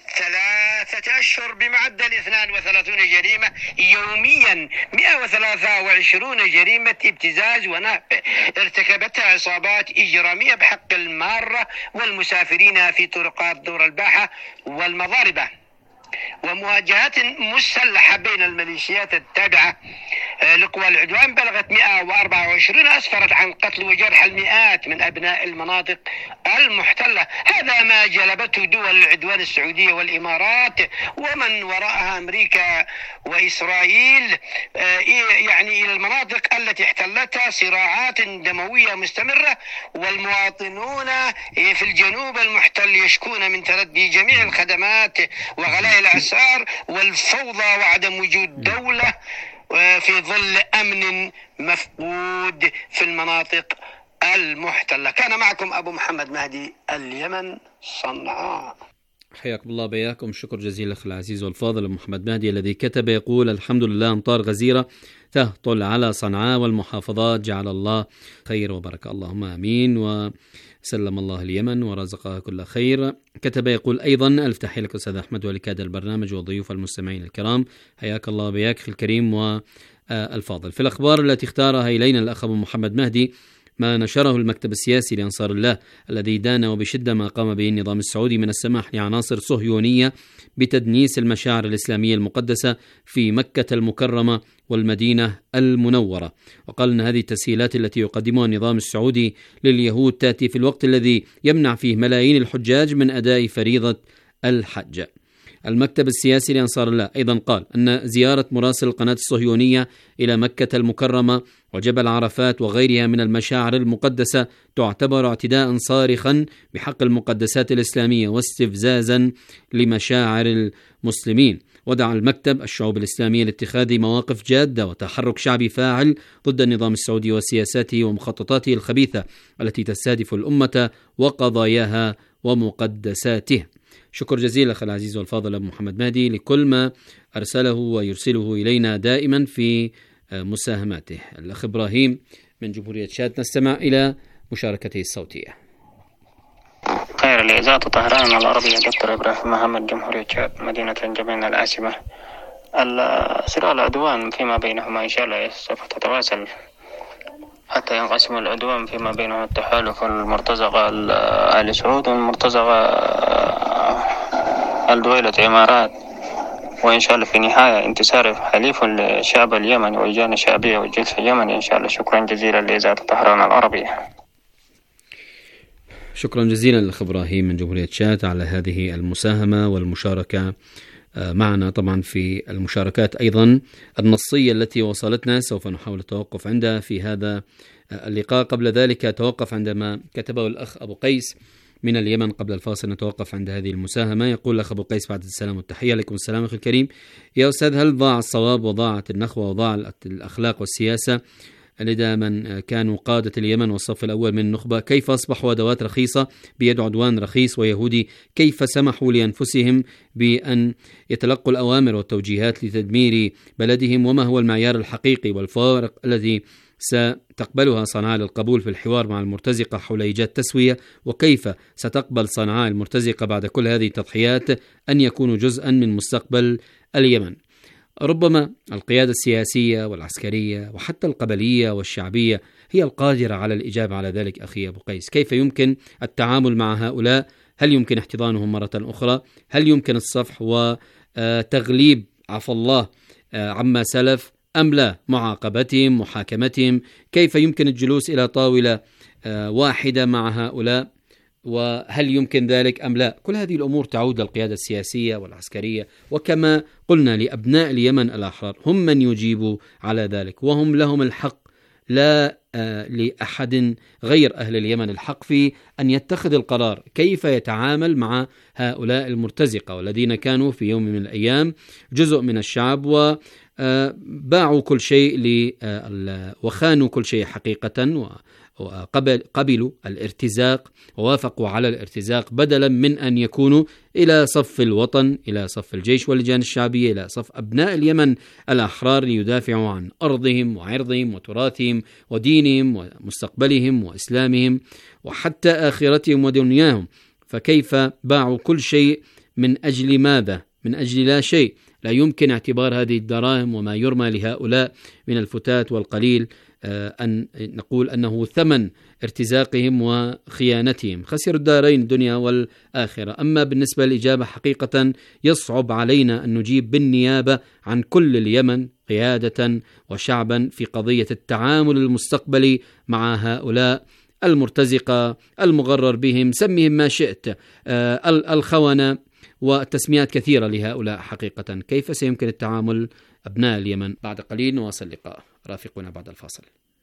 ثلاثة أشهر بمعدل اثنين وثلاثين جريمة يوميا، مئة وثلاثة وعشرين جريمة ابتزاز ونهب ارتكبتها عصابات إجرامية بحق المارة والمسافرين في طرقات دور الباحة والمضاربة، ومواجهات مسلحة بين الميليشيات التابعة لقوى العدوان بلغت مئة وأربعة وعشرين، أسفرت عن قتل وجرح المئات من أبناء المناطق المحتلة. هذا ما جلبته دول العدوان السعودية والإمارات ومن وراءها أمريكا وإسرائيل يعني إلى المناطق التي احتلتها صراعات دموية مستمرة، والمواطنون في الجنوب المحتل يشكون من تردي جميع الخدمات وغلاء الأسعار والفوضى وعدم وجود دولة في ظل أمن مفقود في المناطق المحتلة. كان معكم أبو محمد مهدي، اليمن، صنعاء. حياكم الله بياكم. شكر جزيل أخي العزيز والفاضل أبو محمد مهدي الذي كتب يقول: الحمد لله، أمطار غزيرة تهطل على صنعاء والمحافظات، جعل الله خير وبركة، اللهم آمين، وسلم الله اليمن ورزقها كل خير. كتب يقول أيضا: ألف تحية لك أستاذ أحمد ولكادر البرنامج وضيوف المستمعين الكرام، حياك الله بياك أخي الكريم والفاضل. في الأخبار التي اختارها إلينا الأخ أبو محمد مهدي ما نشره المكتب السياسي لأنصار الله الذي دان وبشدة ما قام به النظام السعودي من السماح لعناصر صهيونية بتدنيس المشاعر الإسلامية المقدسة في مكة المكرمة والمدينة المنورة. وقال أن هذه التسهيلات التي يقدمها النظام السعودي لليهود تأتي في الوقت الذي يمنع فيه ملايين الحجاج من أداء فريضة الحج. المكتب السياسي لأنصار الله أيضا قال أن زيارة مراسل القناة الصهيونية إلى مكة المكرمة وجبل عرفات وغيرها من المشاعر المقدسة تعتبر اعتداء صارخا بحق المقدسات الإسلامية واستفزازا لمشاعر المسلمين. ودعا المكتب الشعوب الإسلامية لاتخاذ مواقف جادة وتحرك شعبي فاعل ضد النظام السعودي وسياساته ومخططاته الخبيثة التي تستهدف الأمة وقضاياها ومقدساته. شكر جزيل أخي العزيز والفاضل أبو محمد مهدي لكل ما أرسله ويرسله إلينا دائما في مساهماته. الأخ إبراهيم من جمهورية تشاد، نستمع إلى مشاركته الصوتية. خير لإذاعة طهران العربية، دكتور إبراهيم محمد، جمهورية تشاد، مدينة جبين العاصمة. صراع العدوان فيما بينهما إن شاء الله سوف تتواصل حتى ينقسم العدوان فيما بينه التحالف المرتزقة آل سعود والمرتزقة الدولة الإمارات، وإن شاء الله في نهاية انتصار حليف الشعب اليمني واللجان الشعبية والجيش اليمني إن شاء الله. شكرا جزيلا لإذاعة طهران العربية. شكرا جزيلا لأخ إبراهيم من جمهورية تشاد على هذه المساهمة والمشاركة معنا. طبعا في المشاركات أيضا النصية التي وصلتنا سوف نحاول التوقف عندها في هذا اللقاء. قبل ذلك توقف عندما كتبه الأخ أبو قيس من اليمن قبل الفاصل، نتوقف عند هذه المساهمة. يقول الأخ أبو قيس: بعد السلام والتحية. عليكم السلام أخي الكريم. يا أستاذ، هل ضاع الصواب وضاعت النخوة وضاع الأخلاق والسياسة لدى من كانوا قادة اليمن والصف الأول من النخبة؟ كيف أصبحوا أدوات رخيصة بيد عدوان رخيص ويهودي؟ كيف سمحوا لأنفسهم بأن يتلقوا الأوامر والتوجيهات لتدمير بلدهم؟ وما هو المعيار الحقيقي والفارق الذي ستقبلها صنعاء للقبول في الحوار مع المرتزقة حول إيجاد تسوية؟ وكيف ستقبل صنعاء المرتزقة بعد كل هذه التضحيات أن يكونوا جزءا من مستقبل اليمن؟ ربما القيادة السياسية والعسكرية وحتى القبلية والشعبية هي القادرة على الإجابة على ذلك. أخي أبو قيس، كيف يمكن التعامل مع هؤلاء؟ هل يمكن احتضانهم مرة أخرى؟ هل يمكن الصفح وتغليب عفى الله عما سلف أم لا؟ معاقبتهم، محاكمتهم؟ كيف يمكن الجلوس إلى طاولة واحدة مع هؤلاء؟ وهل يمكن ذلك أم لا؟ كل هذه الأمور تعود للقيادة السياسية والعسكرية، وكما قلنا لأبناء اليمن الأحرار هم من يجيبوا على ذلك، وهم لهم الحق، لا آه لأحد غير أهل اليمن الحق في أن يتخذ القرار كيف يتعامل مع هؤلاء المرتزقة، والذين كانوا في يوم من الأيام جزء من الشعب وباعوا كل شيء وخانوا كل شيء حقيقة، وقبلوا الارتزاق ووافقوا على الارتزاق بدلا من أن يكونوا إلى صف الوطن، إلى صف الجيش واللجان الشعبية، إلى صف أبناء اليمن الأحرار ليدافعوا عن أرضهم وعرضهم وتراثهم ودينهم ومستقبلهم وإسلامهم وحتى آخرتهم ودنياهم. فكيف باعوا كل شيء من أجل ماذا؟ من أجل لا شيء. لا يمكن اعتبار هذه الدراهم وما يرمى لهؤلاء من الفتات والقليل أن نقول أنه ثمن ارتزاقهم وخيانتهم. خسروا الدارين الدنيا والآخرة. أما بالنسبة للإجابة حقيقة يصعب علينا أن نجيب بالنيابة عن كل اليمن قيادة وشعبا في قضية التعامل المستقبلي مع هؤلاء المرتزقة المغرر بهم، سميهم ما شئت، الخونة وتسميات كثيرة لهؤلاء حقيقة. كيف سيمكن التعامل أبناء اليمن؟ بعد قليل نواصل اللقاء، رافقونا بعد الفاصل.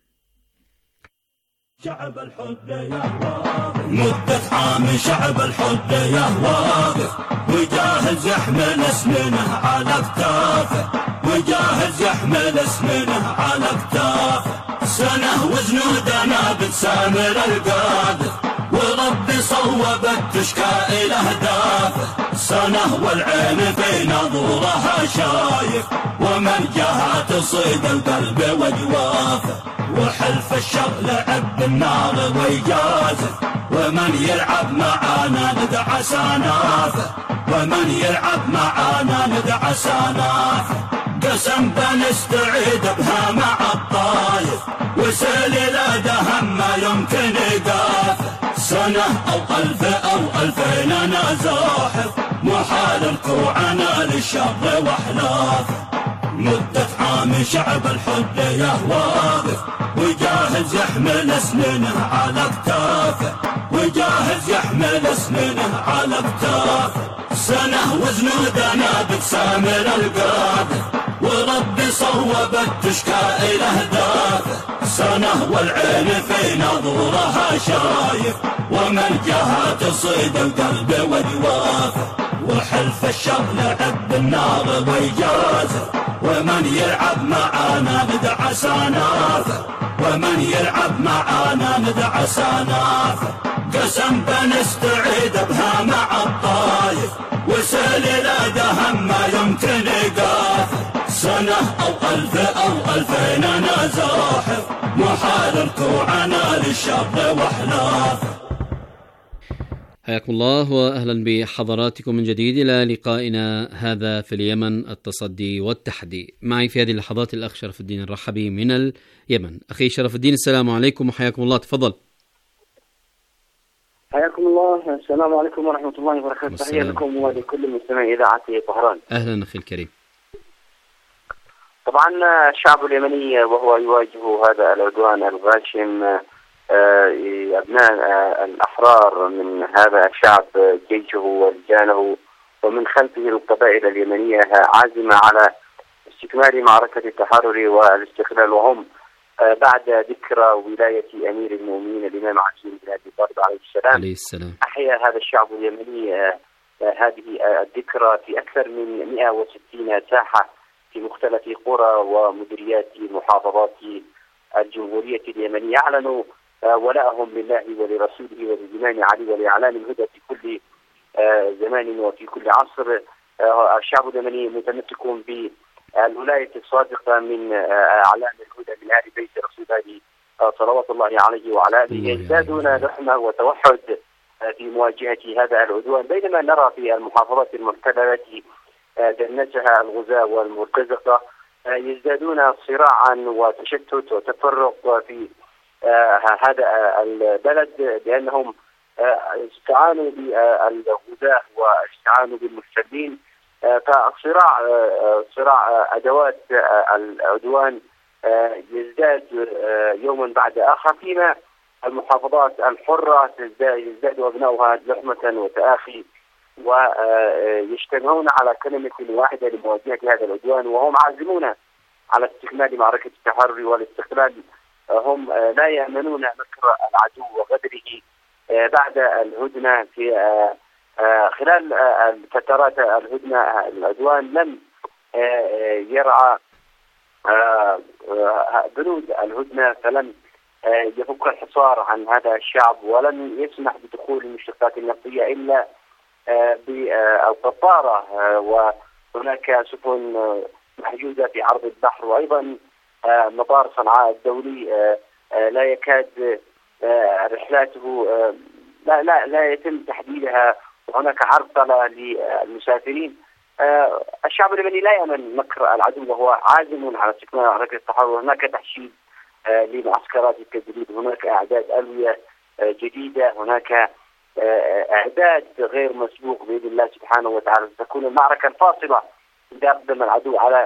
شعب الحدة يا واقف، مدة عام شعب الحدة يا واقف، وجاهز يحمل اسمنه على اكتافه، وجاهز يحمل اسمنه على اكتافه. سنة وجنودنا بتسامر القاذف، وربي صوبت تشكى إلى أهدافه. سنة والعين في نظورها شايف، ومن جهة تصيد القلب وجوافه. وحلف الشر لعب بالنار ويجازف، ومن يلعب معانا ندعى سنافه، ومن يلعب معانا ندعى سنافه. قسم بنستعيد بها مع الطايف، وسيل لا دهم ما يمكن إيقافه. سنة أو ألف أو ألفين أنا زاحف، محال الكوعنا للشر وأحلافه. مدة عام شعب الحدة يا واقف، وجاهز يحمل اسنانه على اكتافه، وجاهز يحمل اسنانه على اكتافه. سنة وجنودنا بتسامر القاذف، وربي صوبت تشكى إلى أهدافه. سنة والعين في نظورها شايف، ومن جهة تصيد القلب وجوافه. وحلف الشر لعب بالنار ويجازف، ومن يلعب معانا ندعى سنافه، ومن يلعب معانا ندعى سنافه. قسم بنستعيد بها مع الطايف، وسيل لا دهم ما يمكن إيقافه. سنة أو ألف أو ألفين أنا زاحف، محال الكوعنا للشر وأحلافه. حياكم الله وأهلا بحضراتكم من جديد إلى لقائنا هذا في اليمن، التصدي والتحدي. معي في هذه اللحظات الأخ شرف الدين الرحبي من اليمن. أخي شرف الدين، السلام عليكم وحياكم الله، تفضل. حياكم الله، السلام عليكم ورحمة الله وبركاته. تحية لكم ولكل مستمعي إذاعة طهران. أهلا أخي الكريم. طبعا الشعب اليمني وهو يواجه هذا العدوان الغاشم، أبناء الأحرار من هذا الشعب جيشه ولجانه ومن خلفه القبائل اليمنية عازمة على استكمال معركة التحرر والاستقلال، وهم بعد ذكرى ولاية أمير المؤمنين الإمام علي بن أبي طالب عليه السلام, عليه السلام. أحيا هذا الشعب اليمني هذه الذكرى في أكثر من مئة وستين ساحة في مختلف قرى ومديريات محافظات الجمهورية اليمنية. أعلنوا ولاءهم لله ولرسوله وللإمام علي ولإعلان الهدى في كل زمان وفي كل عصر. الشعب اليمني متمسك بالولاية الصادقة من أعلام الهدى من آل بيت رسول الله صلوات الله عليه وعلى آله، يزدادون رحمة وتوحد في مواجهة هذا العدوان، بينما نرى في المحافظات المحتلة التي دنسها الغزاة والمرتزقة يزدادون صراعا وتشتت وتفرق في هذا البلد، لأنهم استعانوا بالغزاة واستعانوا بالمحتلين. فالصراع صراع أدوات العدوان يزداد يوما بعد آخر، فيما المحافظات الحرة يزداد أبناؤها لحمة وتآخي ويجتمعون على كلمة واحدة لمواجهة هذا العدوان، وهم عازمون على استكمال معركة التحرر والاستقلال. هم لا يأمنون مكر العدو وغدره بعد الهدنة. في خلال فترات الهدنة العدوان لم يرعى بنود الهدنة، فلم يفك الحصار عن هذا الشعب ولم يسمح بدخول المشتقات النفطية إلا بالقطارة، وهناك سفن محجوزة في عرض البحر، وأيضا مطار صنعاء الدولي لا يكاد رحلاته لا لا لا يتم تحديدها، وهناك عرقلة للمسافرين. الشعب اللبناني لا يأمن مكر العدو وهو عازم على استكمال معركة التحرر. هناك تحشيد لمعسكرات التدريب، هناك أعداد ألوية جديدة، هناك إعداد غير مسبوق بإذن الله سبحانه وتعالى. ستكون المعركة الفاصلة إذا أقدم العدو على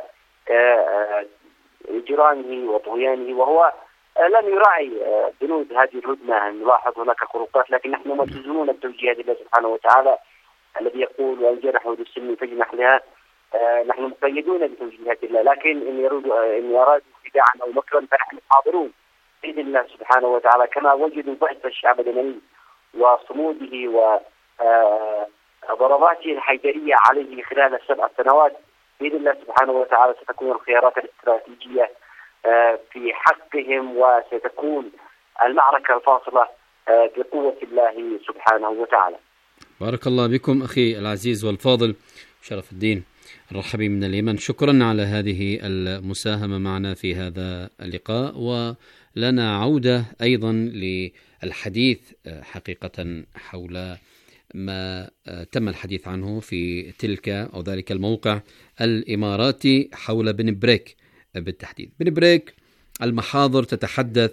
جيرانه وطغيانه، وهو لم يراعي بنود هذه الهدنة. نلاحظ هناك خروقات، لكن نحن ملتزمون بتوجيهات الله سبحانه وتعالى الذي يقول وإن جنحوا للسلم فاجنح لها. نحن مقيدون بتوجيهات الله، لكن إن يرادوا إن يرادوا خداعا أو مكرا فنحن حاضرون بإذن الله سبحانه وتعالى، كما وجدوا ضعف الشعب اللبناني وصموده وضرباته الحيدرية عليه خلال السبع سنوات. بإذن الله سبحانه وتعالى ستكون الخيارات الاستراتيجية في حقهم، وستكون المعركة الفاصلة بقوة الله سبحانه وتعالى. بارك الله بكم أخي العزيز والفاضل شرف الدين الرحبي من اليمن، شكرا على هذه المساهمة معنا في هذا اللقاء، ولنا عودة أيضا للحديث حقيقة حول ما تم الحديث عنه في تلك أو ذلك الموقع الإماراتي حول بن بريك بالتحديد. بن بريك المحاضر تتحدث،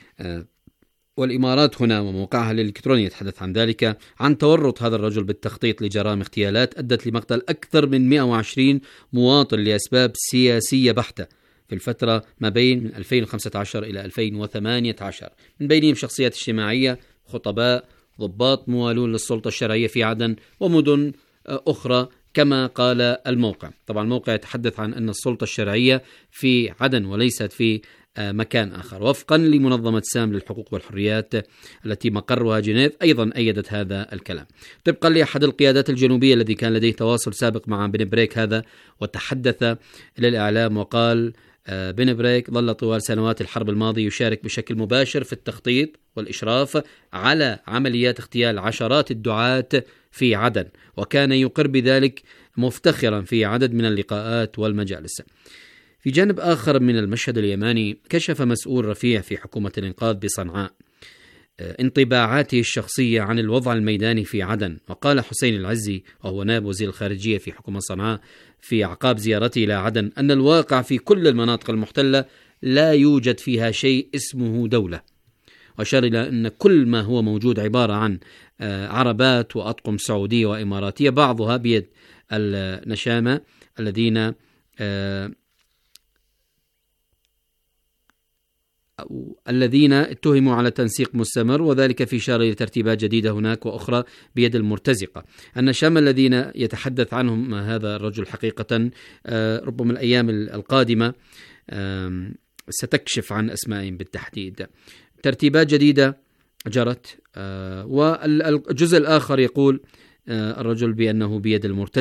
والإمارات هنا وموقعها الإلكتروني يتحدث عن ذلك، عن تورط هذا الرجل بالتخطيط لجرائم اغتيالات أدت لمقتل أكثر من مئة وعشرين مواطن لأسباب سياسية بحتة في الفترة ما بين من ألفين وخمسة عشر إلى ألفين وثمانية عشر، من بينهم شخصيات اجتماعية، خطباء، ضباط موالون للسلطة الشرعية في عدن ومدن أخرى كما قال الموقع. طبعا الموقع يتحدث عن أن السلطة الشرعية في عدن وليست في مكان آخر، وفقا لمنظمة سام للحقوق والحريات التي مقرها جنيف أيضا أيدت هذا الكلام. طبقا لأحد القيادات الجنوبية الذي كان لديه تواصل سابق مع بن بريك هذا، وتحدث للإعلام وقال بن بريك ظل طوال سنوات الحرب الماضية يشارك بشكل مباشر في التخطيط والإشراف على عمليات اغتيال عشرات الدعاة في عدن، وكان يقر بذلك مفتخرا في عدد من اللقاءات والمجالس. في جانب آخر من المشهد اليماني، كشف مسؤول رفيع في حكومة الإنقاذ بصنعاء انطباعاته الشخصية عن الوضع الميداني في عدن، وقال حسين العزي وهو نائب وزير الخارجية في حكومة صنعاء في أعقاب زيارته إلى عدن أن الواقع في كل المناطق المحتلة لا يوجد فيها شيء اسمه دولة، وأشار إلى أن كل ما هو موجود عبارة عن عربات وأطقم سعودية وإماراتية بعضها بيد النشامة الذين الذين اتهموا على تنسيق مستمر، وذلك في إشارة لترتيبات جديدة هناك وأخرى بيد المرتزقة. النشامة الذين يتحدث عنهم هذا الرجل حقيقة ربما الأيام القادمة ستكشف عن أسمائهم بالتحديد. ترتيبات جديدة جرت، والجزء الآخر يقول الرجل بأنه بيد المرتزقة.